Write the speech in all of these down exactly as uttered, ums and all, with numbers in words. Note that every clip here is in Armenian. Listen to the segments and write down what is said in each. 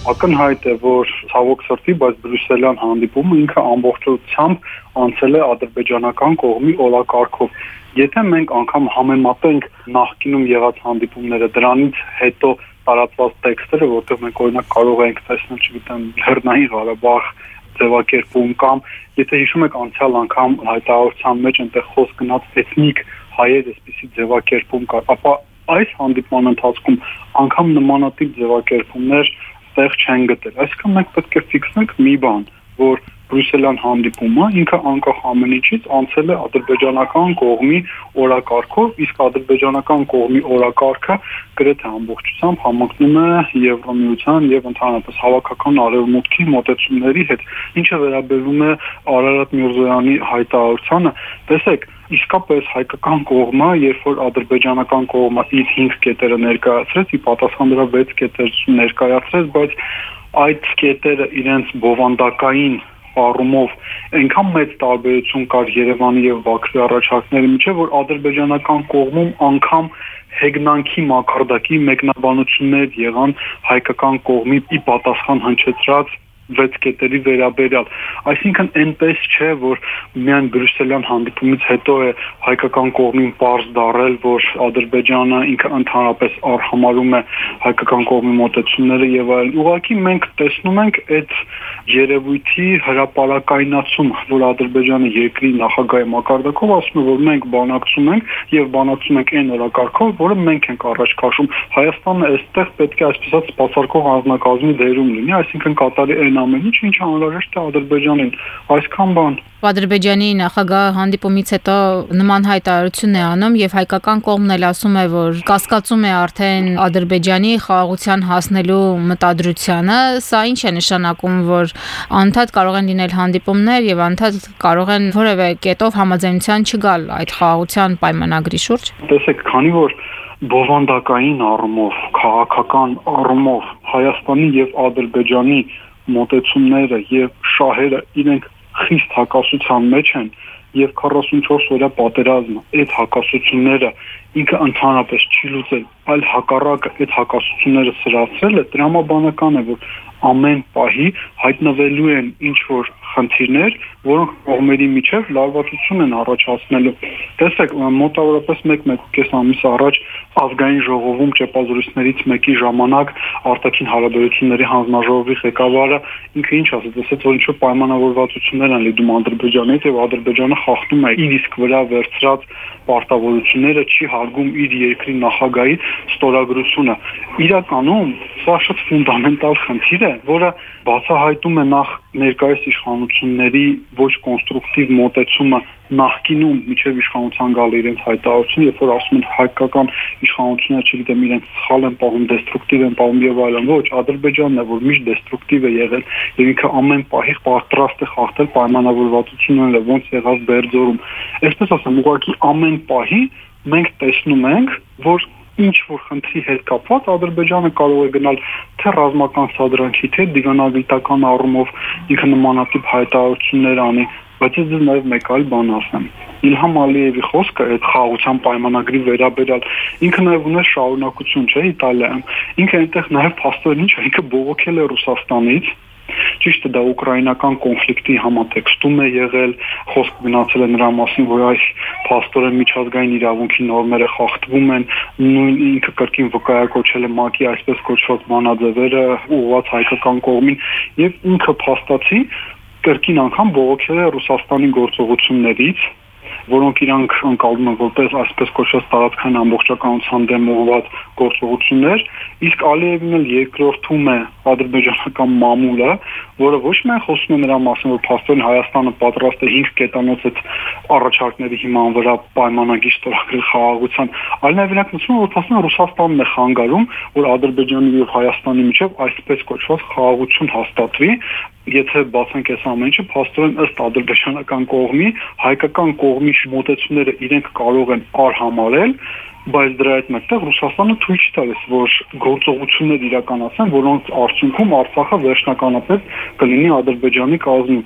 Ակնհայտ է, որ ցավոք սրտի, բայց բրյուսելյան հանդիպումը ինքը ամբողջությամբ անցել է ադրբեջանական կողմի օրակարգով։ Եթե մենք անգամ համեմատենք նախկինում եղած հանդիպումները դրանից հետո տարածված տեքստերը, որտեղ մենք օրինակ կարող ենք տեսնել, չգիտեմ, Լեռնային Ղարաբաղ ձևակերպում կամ եթե հիշում եք անցյալ անգամ հայտարարության մեջ այնտեղ խոսք գնաց էթնիկ հայեր այսպիսի ձևակերպում կար, ապա այս հանդիպման ընթացքում անգամ նմանատիպ ձևակերպումներ տեղ չեն գտել։ Այսինքն մենք պետք է ֆիքսենք մի բան, որ բրյուսելյան հանդիպումը ինքը անկախ ամեն ինչից անցել է ադրբեջանական կողմի օրակարգով, իսկ ադրբեջանական կողմի օրակարգը գրեթե ամբողջությամբ համընկնում է Եվրամիության եւ ընդհանրապես հավաքական արևմուտքի մոտեցումների հետ, ինչը վերաբերում է Արարատ Միրզոյանի հայտարարությանը, տեսեք, իսկապես հայկական կողմը, երբ որ ադրբեջանական կողմը իր հինգ կետերը ներկայացրեց, ի պատասխան դրա վեց կետեր ներկայացրեց, բայց այդ կետերը իրենց բովանդակային առումով այնքան մեծ տարբերություն կար Երևանի եւ Բաքվի առաջարկների միջեւ, որ ադրբեջանական կողմում անգամ հեգնանքի մակարդակի մեկնաբանություններ եղան հայկական կողմի ի պատասխան հնչեցրած վեց կետերի վերաբերյալ, այսինքն այնպես չէ, որ միայն բրյուսելյան հանդիպումից հետո է հայկական կողմին պարզ դարել, որ Ադրբեջանը ինքը ընդհանրապես արհամարում է հայկական կողմի մոտեցումները եւ այլն։ Ուղղակի մենք տեսնում ենք այդ երևույթի հրապարակայնացումը, որ Ադրբեջանը երկրի նախագահի մակարդակով ասում է, որ մենք բանակցում ենք եւ բանակցում ենք այն օրակարգով, որը մենք ենք առաջ քաշում։ Հայաստանը այստեղ պետք է այսպես ասած սպասարկող անձնակազմի դերում լինի, այսինքն կատարի այն ամեն ինչ, ինչը անհրաժեշտ է Ադրբեջանին, այսքան բան։ Ադրբեջանի նախագահ հանդիպումից հետո նման հայտարարություն է անում եւ հայկական կողմն էլ ասում է, որ կասկածում է արդեն Ադրբեջանի խաղաղության հասնելու մտադրությանը, սա ինչ է նշանակում, որ անդադ կարող են լինել հանդիպումներ եւ անդադ կարող են որևէ կետով համաձայնության չգալ այդ խաղաղության պայմանագրի շուրջ։ Տեսեք, քանի որ բովանդակային առումով, քաղաքական առումով Հայաստանի եւ Ադրբեջանի մոտեցումները եւ շահերը իրենք խիստ հակասության մեջ են եւ քառասունչորս օրյա պատերազմը այդ հակասությունները ինքը ընդհանրապես չի լուծել, այլ հակառակը այդ հակասությունները սրացրել է, տրամաբանական է, որ ամեն պահի հայտնվելու են ինչ որ խնդիրներ, որոնք կողմերի միջև լարվածություն են առաջացնելու։ Տեսեք, մոտավորապես մեկ-մեկ ամիս առաջ ազգային ժողովում ճեպազրույցներից մեկի ժամանակ արտաքին հարաբերությունների հանձնաժողովի ղեկավարը ինքը ինչ ասաց, ասաց, որ ինչ-որ պայմանավորվածություններ են լիդում Ադրբեջանի հետ եւ Ադրբեջանը խախտում է իր իսկ վրա վերցրած պարտավորությունները, չի հարգում իր երկրի նախագահի ստորագրությունը։ Իրականում սա շատ ֆունդամենտալ խնդիր է, որը բացահայտում է նախ ներկայիս իշխանությունների ոչ կոնստրուկտիվ մոտեցումը նախկինում միջև իշխանության գալը իրենց հայտարարություն, երբ որ ասում են հայկական իշխանությունները, չգիտեմ, իրենց սխալ են պահում, դեստրուկտիվ են պահում եւ այլն, ոչ, Ադրբեջանն է, որ միշտ դեստրուկտիվ է եղել եւ ինքը ամեն պահի պատրաստ է խախտել պայմանավորվածությունները, ոնց եղավ Բերձորում։ Այսպես ասեմ, ուղղակի ամեն պահի մենք տեսնում ենք, որ ինչ որ խնդրի հետ կապված Ադրբեջանը կարող է գնալ թե ռազմական սադրանքի, թե դիվանագիտական առումով ինքը նմանատիպ հայտարարություններ անի, բայց ես դեռ նաև մեկ այլ բան ասեմ։ Իլհամ Ալիևի խոսքը այդ խաղաղության պայմանագրի վերաբերյալ ինքը նաև ուներ շարունակություն, չէ՞, Իտալիայում։ Ինքը այնտեղ նաև փաստորեն ինչ, ինքը բողոքել է Ռուսաստանից։ Ճիշտ է, դա ուկրաինական կոնֆլիկտի համատեքստում է եղել, խոսք գնացել է նրա մասին, որ այս փաստորեն միջազգային իրավունքի նորմերը խախտվում են, նույն ինքը կրկին վկայակոչել է ՄԱԿ-ի այսպես կոչված բանաձևերը ուղղված հայկական կողմին եւ ինքը փաստացի կրկին անգամ բողոքել է Ռուսաստանի գործողություններից, որոնք իրանք ընկալում են որպես այսպես կոչված տարածքային ամբողջականության դեմ ուղղված գործողություններ, իսկ Ալիևին էլ երկրորդում է ադրբեջանական մամուլը, որը ոչ միայն խոսում է նրա մասին, որ փաստորեն Հայաստանը պատրաստ է հինգ կետանոց այդ առաջարկների հիման վրա պայմանագիր ստորագրել խաղաղության, այլ նաև իրանք նշում են, որ փաստորեն Ռուսաստանն է խանգարում, որ Ադրբեջանի եւ Հայաստանի միջև այսպես կոչված խաղաղություն հաստատվի։ Եթե բացենք այս ամեն ինչը, փաստորեն ըստ ադրբեջանական կողմի, հայկական կողմի մոտեցումները իրենք կարող են արհամարել, բայց դրա հետ մեկտեղ Ռուսաստանը թույլ չի տալիս, որ գործողություններ իրականացնեն, որոնց արդյունքում Արցախը վերջնականապես կլինի Ադրբեջանի կազմում։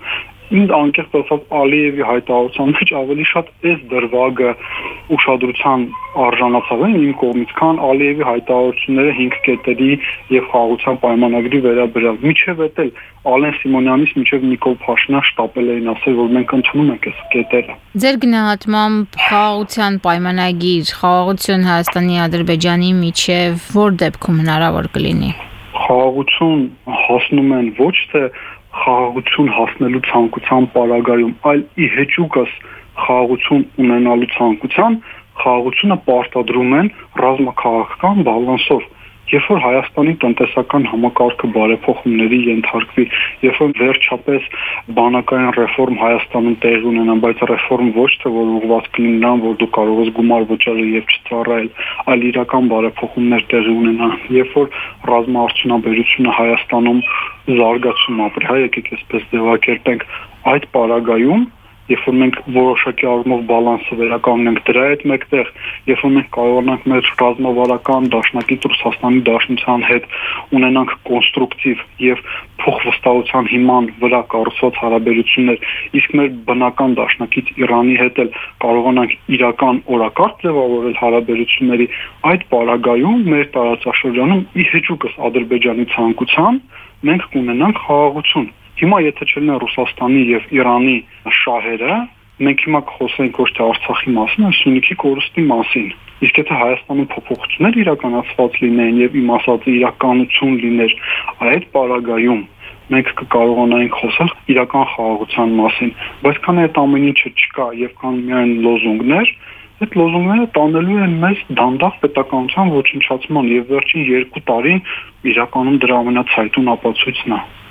ինձ անկեղծ ասած Ալիևի հայտարարության մեջ ավելի շատ այս դրվագը ուշադրության արժանացավ է իմ կողմից, քան Ալիևի հայտարարությունները հինգ կետերի եւ խաղաղության պայմանագրի վերաբերյալ։ Միջև էդ Ալեն Սիմոնյանից միջև Նիկոլ Փաշինյան շտապել էին ասել, որ մենք ընդունում ենք այս կետերը։ Ձեր գնահատմամբ խաղաղության պայմանագիր, խաղաղություն Հայաստանի Ադրբեջանի միջև որ դեպքում հնարավոր կլինի։ Խաղաղություն հասնում են ոչ թե խաղաղություն հասնելու ցանկության պարագայում, այլ ի հեճուկս խաղաղություն ունենալու ցանկության խաղաղությունը պարտադրում են ռազմաքաղաքական բալանսով։ Երբ որ Հայաստանի տնտեսական համակարգը բարեփոխումների ենթարկվի, երբ որ վերջապես բանակային ռեֆորմ Հայաստանում տեղի ունենա, բայց ռեֆորմ ոչ թե որ ուղղված կլինի նրան, որ դու կարող ես գումար վճարել եւ չծառայել, այլ իրական բարեփոխումներ տեղի ունենան, երբ որ ռազմաարդյունաբերությունը Հայաստանում զարգացում ապրի, հայ եկեք այսպես ձևակերպենք, այդ պարագայում Երբ որ մենք որոշակի առումով բալանսը վերականգնենք դրա հետ մեկտեղ, երբ որ մենք կարողանանք մեր ռազմավարական դաշնակից Ռուսաստանի Դաշնության հետ ունենանք կոնստրուկտիվ եւ փոխվստահության հիման վրա կառուցված հարաբերություններ, իսկ մեր բնական դաշնակից Իրանի հետ էլ կարողանանք իրական օրակարգ ձևավորել հարաբերությունների, այդ պարագայում մեր տարածաշրջանում ի հեճուկս Ադրբեջանի ցանկության մենք կունենանք խաղաղություն։ Հիմա եթե չլինեն Ռուսաստանի եւ Իրանի շահերը, մենք հիմա կխոսենք ոչ թե Արցախի մասին, այլ Սյունիքի կորուստի մասին։ Իսկ եթե Հայաստանում փոփոխություններ իրականացված լինեին եւ իմ ասածը իրականություն լիներ, այդ պարագայում մենք կկարողանայինք խոսել իրական խաղաղության մասին, բայց քանի այդ ամեն ինչը չկա եւ կան միայն լոզունգներ, այդ լոզունգները տանելու են մեզ դանդաղ պետականության ոչնչացման եւ վերջին երկու տարին իրականում դրա ամենացայտուն ապացույցն է։